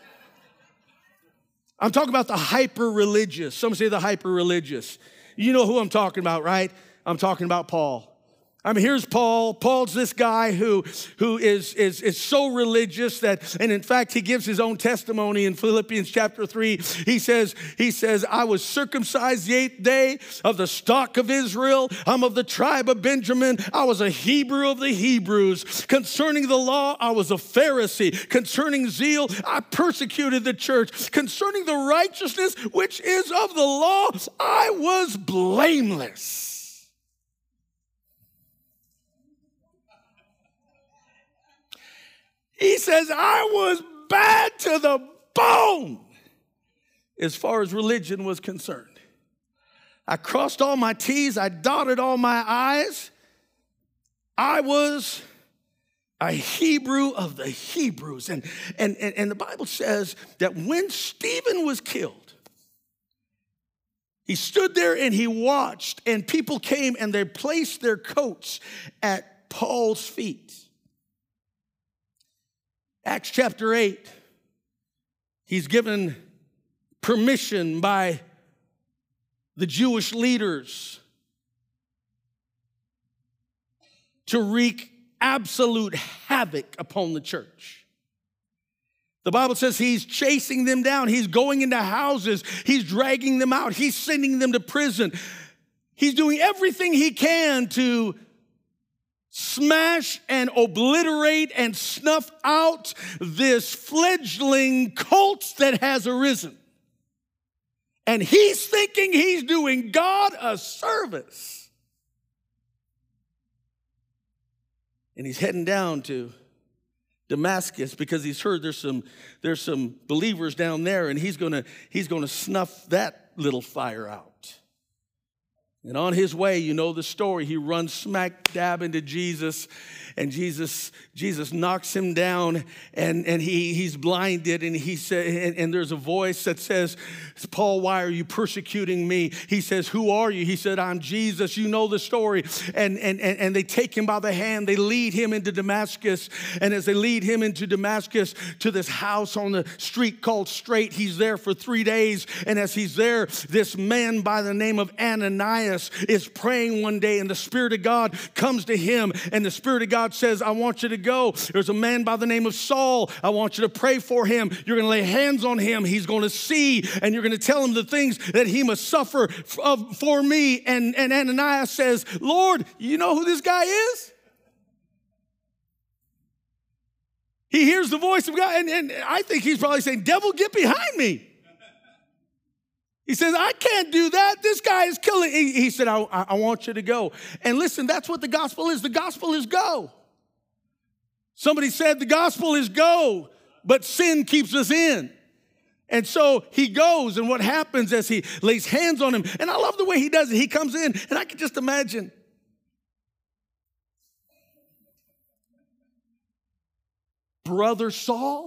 [SPEAKER 2] I'm talking about the hyper-religious. Some say the hyper-religious. You know who I'm talking about, right? I'm talking about Paul. I mean, here's Paul. Paul's this guy who, who is, is, is so religious that, and in fact, he gives his own testimony in Philippians chapter three. He says, he says, I was circumcised the eighth day of the stock of Israel. I'm of the tribe of Benjamin. I was a Hebrew of the Hebrews. Concerning the law, I was a Pharisee. Concerning zeal, I persecuted the church. Concerning the righteousness, which is of the law, I was blameless. He says, I was bad to the bone as far as religion was concerned. I crossed all my T's. I dotted all my I's. I was a Hebrew of the Hebrews. And, and, and, and the Bible says that when Stephen was killed, He stood there and he watched, and people came and they placed their coats at Paul's feet. Acts chapter eight, he's given permission by the Jewish leaders to wreak absolute havoc upon the church. The Bible says he's chasing them down. He's going into houses. He's dragging them out. He's sending them to prison. He's doing everything he can to smash and obliterate and snuff out this fledgling cult that has arisen. And he's thinking he's doing God a service. And he's heading down to Damascus because he's heard there's some, there's some believers down there, and he's gonna, he's gonna snuff that little fire out. And on his way, you know the story, he runs smack dab into Jesus, and Jesus, Jesus knocks him down, and, and he, he's blinded, and he said, and, and there's a voice that says, Paul, why are you persecuting me? He says, who are you? He said, I'm Jesus. You know the story. And, and, and, and they take him by the hand, they lead him into Damascus, and as they lead him into Damascus to this house on the street called Straight, he's there for three days, and as he's there, this man by the name of Ananias is praying one day, and the Spirit of God comes to him, and the Spirit of God says, I want you to go. There's a man by the name of Saul. I want you to pray for him. You're going to lay hands on him. He's going to see, and you're going to tell him the things that he must suffer for me. And, and Ananias says, Lord, you know who this guy is? He hears the voice of God, and, and I think he's probably saying, devil, get behind me. He says, I can't do that. This guy is killing. He, he said, I, I want you to go. And listen, that's what the gospel is. The gospel is go. Somebody said the gospel is go, but sin keeps us in. And so he goes, and what happens as he lays hands on him, and I love the way he does it. He comes in, and I can just imagine. Brother Saul,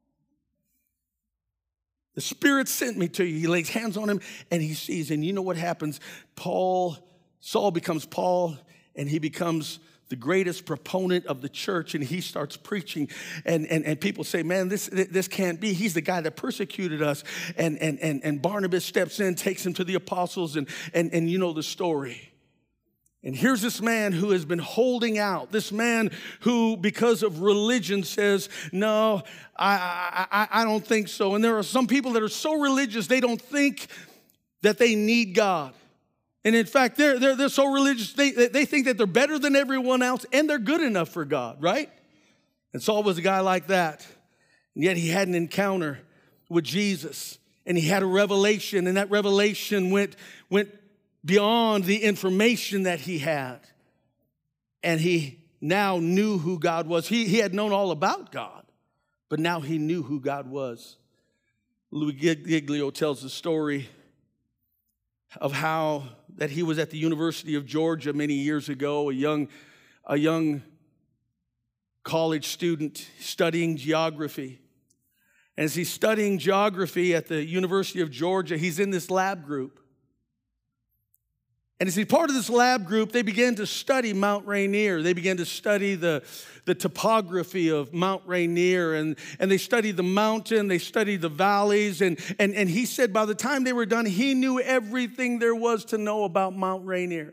[SPEAKER 2] the Spirit sent me to you. He lays hands on him, and he sees, and you know what happens? Paul, Saul becomes Paul, and he becomes the greatest proponent of the church, and he starts preaching, and, and, and people say, man, this, this can't be. He's the guy that persecuted us, and, and, and, and Barnabas steps in, takes him to the apostles, and, and, and you know the story. And here's this man who has been holding out, this man who, because of religion, says, no, I, I, I don't think so. And there are some people that are so religious, they don't think that they need God. And in fact, they're, they're, they're so religious, they, they think that they're better than everyone else, and they're good enough for God, right? And Saul was a guy like that. And yet he had an encounter with Jesus, and he had a revelation, and that revelation went, went beyond the information that he had. And he now knew who God was. He, he had known all about God, but now he knew who God was. Louis Giglio tells the story of how that he was at the University of Georgia many years ago, a young, a young college student studying geography. And as he's studying geography at the University of Georgia, he's in this lab group. And as he's part of this lab group, they began to study Mount Rainier. They began to study the, the topography of Mount Rainier, and, and they studied the mountain, they studied the valleys, and, and, and he said by the time they were done, he knew everything there was to know about Mount Rainier.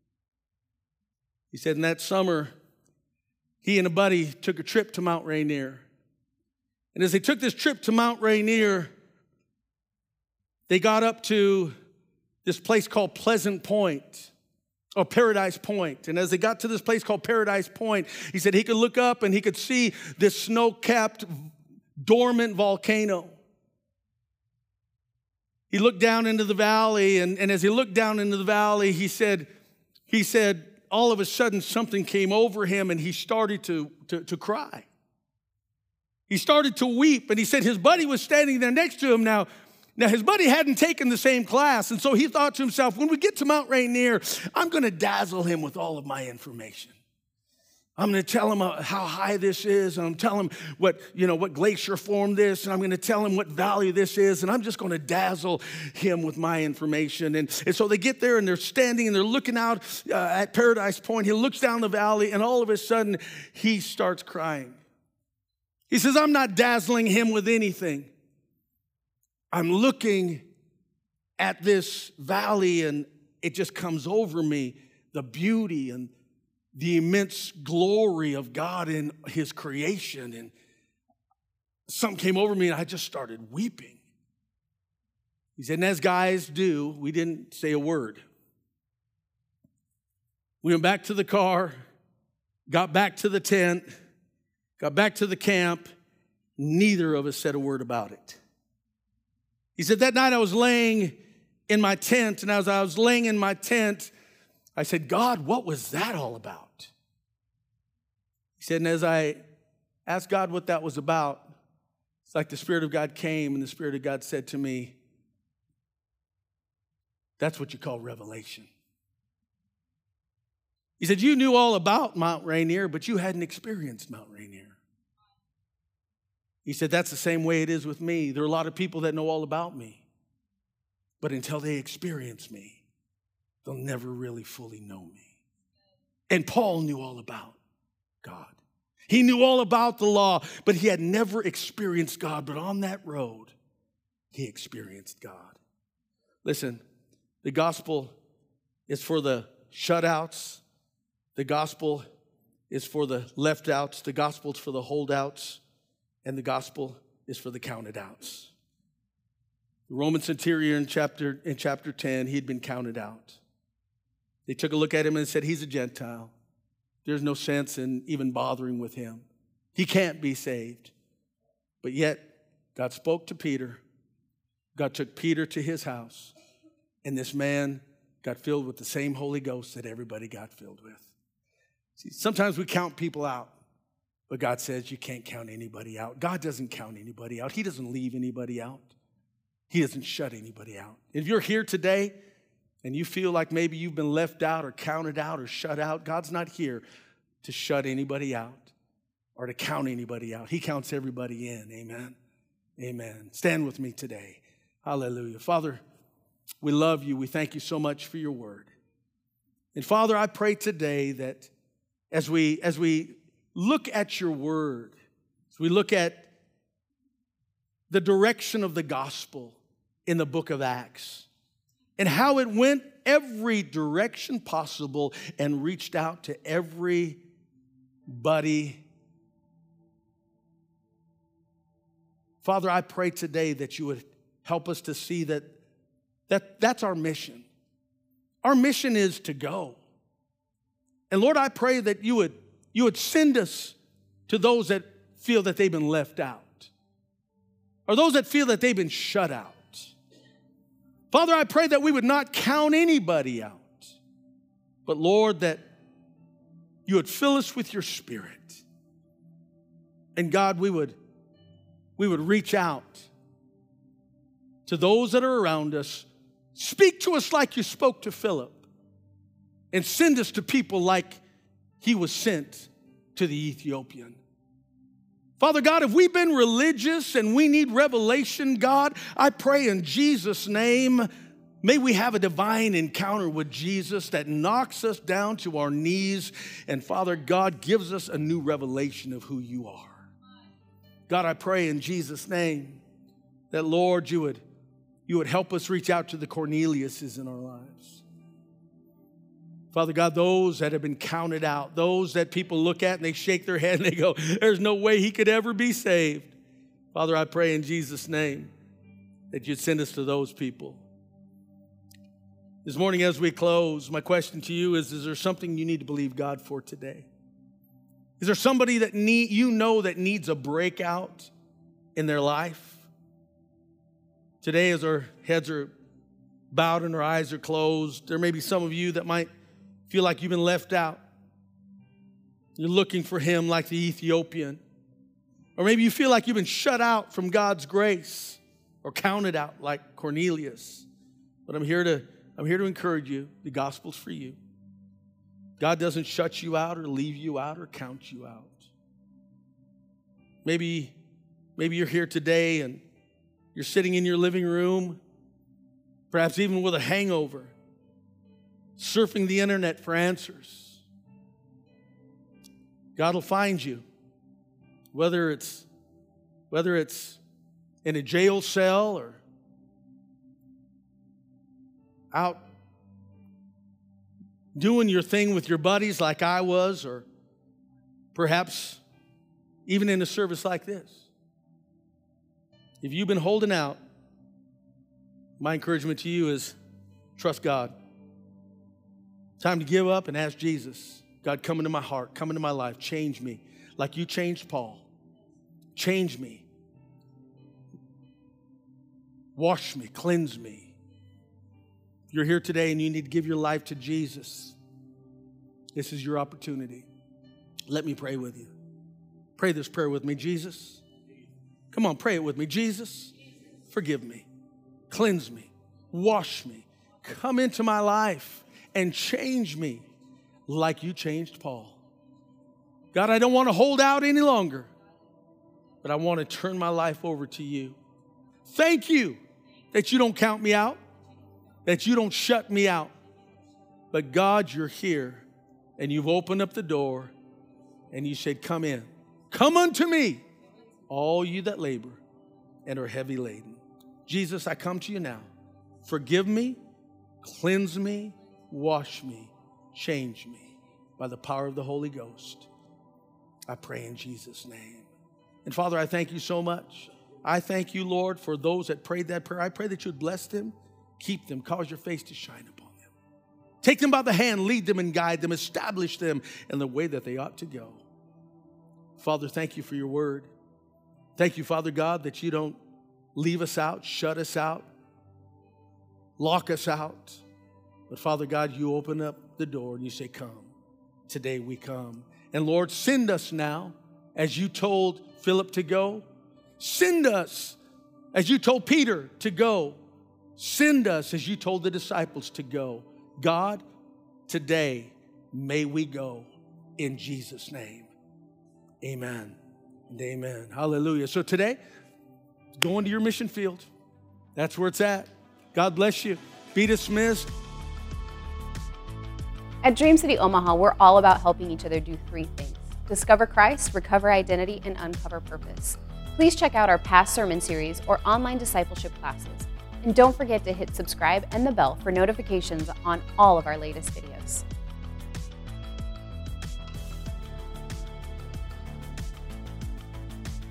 [SPEAKER 2] He said in that summer, he and a buddy took a trip to Mount Rainier. And as they took this trip to Mount Rainier, they got up to this place called Pleasant Point, or Paradise Point. And as they got to this place called Paradise Point, he said he could look up and he could see this snow-capped, dormant volcano. He looked down into the valley, and, and as he looked down into the valley, he said, he said, all of a sudden something came over him, and he started to, to, to cry. He started to weep, and he said his buddy was standing there next to him. Now, Now, his buddy hadn't taken the same class, and so he thought to himself, when we get to Mount Rainier, I'm going to dazzle him with all of my information. I'm going to tell him how high this is, and I'm telling him what, you know, what glacier formed this, and I'm going to tell him what valley this is, and I'm just going to dazzle him with my information. And, and so they get there, and they're standing, and they're looking out uh, at Paradise Point. He looks down the valley, and all of a sudden, he starts crying. He says, I'm not dazzling him with anything. I'm looking at this valley, and it just comes over me, the beauty and the immense glory of God in his creation. And something came over me and I just started weeping. He said, and as guys do, we didn't say a word. We went back to the car, got back to the tent, got back to the camp. Neither of us said a word about it. He said, that night I was laying in my tent, and as I was laying in my tent, I said, God, what was that all about? He said, and as I asked God what that was about, it's like the Spirit of God came, and the Spirit of God said to me, that's what you call revelation. He said, you knew all about Mount Rainier, but you hadn't experienced Mount Rainier. He said, that's the same way it is with me. There are a lot of people that know all about me, but until they experience me, they'll never really fully know me. And Paul knew all about God. He knew all about the law, but he had never experienced God. But on that road, he experienced God. Listen, the gospel is for the shutouts. The gospel is for the left outs. The gospel is for the holdouts. And the gospel is for the counted outs. The Roman centurion in chapter, in chapter ten, he'd been counted out. They took a look at him and said, he's a Gentile. There's no sense in even bothering with him. He can't be saved. But yet, God spoke to Peter. God took Peter to his house. And this man got filled with the same Holy Ghost that everybody got filled with. See, sometimes we count people out. But God says you can't count anybody out. God doesn't count anybody out. He doesn't leave anybody out. He doesn't shut anybody out. If you're here today and you feel like maybe you've been left out or counted out or shut out, God's not here to shut anybody out or to count anybody out. He counts everybody in. Amen. Amen. Stand with me today. Hallelujah. Father, we love you. We thank you so much for your word. And Father, I pray today that as we, as we look at your word, as we look at the direction of the gospel in the book of Acts and how it went every direction possible and reached out to everybody. Father, I pray today that you would help us to see that, that that's our mission. Our mission is to go. And Lord, I pray that you would, you would send us to those that feel that they've been left out, or those that feel that they've been shut out. Father, I pray that we would not count anybody out, but Lord, that you would fill us with your Spirit. And God, we would, we would reach out to those that are around us. Speak to us like you spoke to Philip, and send us to people like he was sent to the Ethiopian. Father God, if we've been religious and we need revelation, God, I pray in Jesus' name, may we have a divine encounter with Jesus that knocks us down to our knees. And Father God, gives us a new revelation of who you are. God, I pray in Jesus' name that, Lord, you would, you would help us reach out to the Corneliuses in our lives. Father God, those that have been counted out, those that people look at and they shake their head and they go, there's no way he could ever be saved. Father, I pray in Jesus' name that you'd send us to those people. This morning as we close, my question to you is, is there something you need to believe God for today? Is there somebody that need, you know that needs a breakout in their life? Today as our heads are bowed and our eyes are closed, there may be some of you that might feel like you've been left out. You're looking for him like the Ethiopian. Or maybe you feel like you've been shut out from God's grace or counted out like Cornelius. But I'm here to, I'm here to encourage you. The gospel's for you. God doesn't shut you out or leave you out or count you out. Maybe, maybe you're here today and you're sitting in your living room, perhaps even with a hangover, surfing the internet for answers. God will find you, whether it's, whether it's in a jail cell or out doing your thing with your buddies like I was, or perhaps even in a service like this. If you've been holding out, my encouragement to you is trust God. Time to give up and ask Jesus, God, come into my heart, come into my life, change me like you changed Paul. Change me. Wash me, cleanse me. You're here today and you need to give your life to Jesus. This is your opportunity. Let me pray with you. Pray this prayer with me. Jesus, come on, pray it with me. Jesus, forgive me, cleanse me, wash me, come into my life and change me like you changed Paul. God, I don't want to hold out any longer, but I want to turn my life over to you. Thank you that you don't count me out, that you don't shut me out. But God, you're here and you've opened up the door and you said, come in. Come unto me, all you that labor and are heavy laden. Jesus, I come to you now. Forgive me, cleanse me, wash me, change me by the power of the Holy Ghost. I pray in Jesus' name. And Father, I thank you so much. I thank you, Lord, for those that prayed that prayer. I pray that you'd bless them, keep them, cause your face to shine upon them. Take them by the hand, lead them and guide them, establish them in the way that they ought to go. Father, thank you for your word. Thank you, Father God, that you don't leave us out, shut us out, lock us out. But Father God, you open up the door and you say, come. Today we come. And Lord, send us now as you told Philip to go. Send us as you told Peter to go. Send us as you told the disciples to go. God, today may we go in Jesus' name. Amen and amen. Hallelujah. So today, go into your mission field. That's where it's at. God bless you. Be dismissed.
[SPEAKER 3] At Dream City Omaha, we're all about helping each other do three things: discover Christ, recover identity, and uncover purpose. Please check out our past sermon series or online discipleship classes. And don't forget to hit subscribe and the bell for notifications on all of our latest videos.